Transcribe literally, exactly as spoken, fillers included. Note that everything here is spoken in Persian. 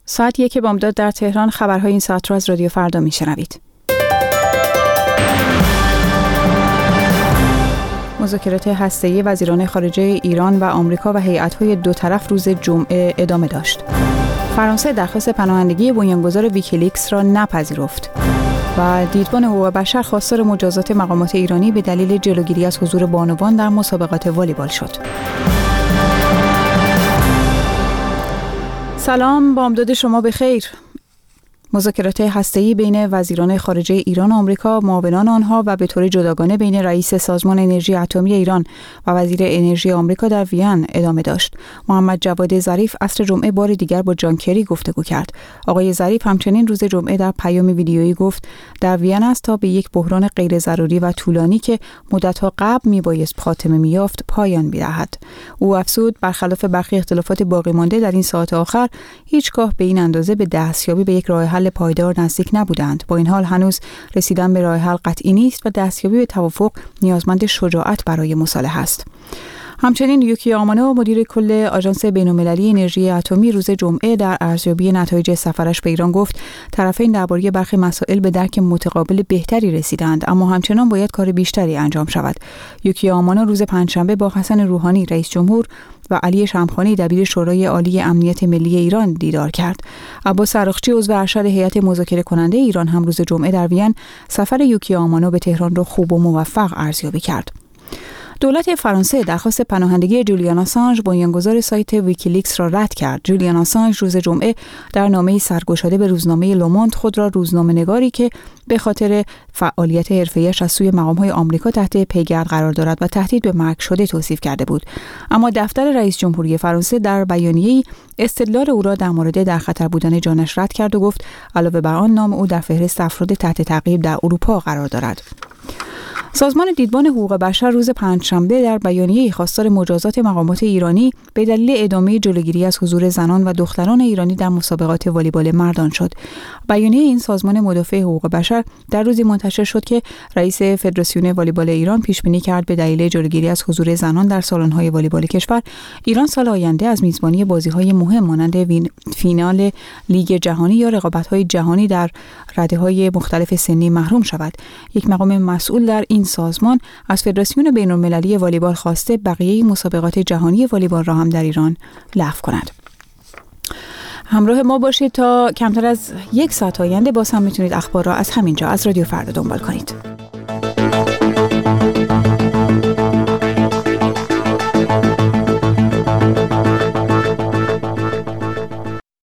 ساعت یک بامداد در تهران. خبرهای این ساعت را از رادیو فردا میشنوید. مذاکرات هسته‌ای وزیران خارجه ایران و آمریکا و هیئت‌های دو طرف روز جمعه ادامه داشت. فرانسه درخواست پناهندگی بنیانگذار ویکیلیکس را نپذیرفت و دیدبان حقوق بشر خواستار مجازات مقامات ایرانی به دلیل جلوگیری از حضور بانوان در مسابقات والیبال شد. سلام، بامداد شما بخیر. مذاکرات هسته‌ای بین وزیران خارجه ایران و آمریکا، معاونان آنها و به طور جداگانه بین رئیس سازمان انرژی اتمی ایران و وزیر انرژی آمریکا در وین ادامه داشت. محمد جواد ظریف عصر جمعه بار دیگر با جان کری گفتگو کرد. آقای ظریف همچنین روز جمعه در پیام ویدیویی گفت در وین است تا به یک بحران غیر ضروری و طولانی که مدت‌ها قبل میبایست خاتمه می‌یافت پایان بدهد. او افزود برخلاف برخی اختلافات باقی مانده در این ساعات آخر، هیچگاه به این اندازه به دستیابی به یک راه حل پایدار نزدیک نبودند. با این حال هنوز رسیدن به راه حل قطعی نیست و دستیابی به توافق نیازمند شجاعت برای مصالحه است. همچنین یوکی آمانو مدیر کل آژانس بین‌المللی انرژی اتمی روز جمعه در ارزیابی نتایج سفرش به ایران گفت طرفین درباره برخی مسائل به درک متقابل بهتری رسیدند، اما همچنان باید کار بیشتری انجام شود. یوکی آمانو روز پنجشنبه با حسن روحانی رئیس جمهور و علی شمخانی دبیر شورای عالی امنیت ملی ایران دیدار کرد. عباس عراقچی عضو ارشد هیئت مذاکره کننده ایران هم روز جمعه در وین سفر یوکی آمانو به تهران را خوب و موفق ارزیابی کرد. دولت فرانسه درخواست پناهندگی جولیان آسانژ بنیانگذار سایت ویکیلیکس را رد کرد. جولیان آسانژ روز جمعه در نامه‌ای سرگشاده به روزنامه لوموند خود را روزنامه‌نگاری که به خاطر فعالیت حرفه‌ایش از سوی مقام‌های آمریکا تحت پیگرد قرار دارد و تهدید به مرگ شده توصیف کرده بود. اما دفتر رئیس جمهوری فرانسه در بیانیه‌ای استدلال او را در مورد در خطر بودن جانش رد کرد و گفت علاوه بر آن نام او در فهرست افراد تحت تعقیب در اروپا قرار دارد. سازمان دیدبان حقوق بشر روز پنجشنبه در بیانیه‌ای خواستار مجازات مقامات ایرانی به دلیل ادامه جلوگیری از حضور زنان و دختران ایرانی در مسابقات والیبال مردان شد. بیانیه این سازمان مدافع حقوق بشر در روزی منتشر شد که رئیس فدراسیون والیبال ایران پیش بینی کرد به دلیل جلوگیری از حضور زنان در سالن‌های والیبال کشور، ایران سال آینده از میزبانی بازی‌های مهم مانند فینال لیگ جهانی یا رقابت‌های جهانی در رده‌های مختلف سنی محروم شود. یک مقام مسئول در این سازمان از فدراسیون بین‌المللی والیبال خواسته بقیه مسابقات جهانی والیبال را هم در ایران لغو کند. همراه ما باشید تا کمتر از یک ساعت آینده باز هم میتونید اخبار را از همینجا از رادیو فردا دنبال کنید.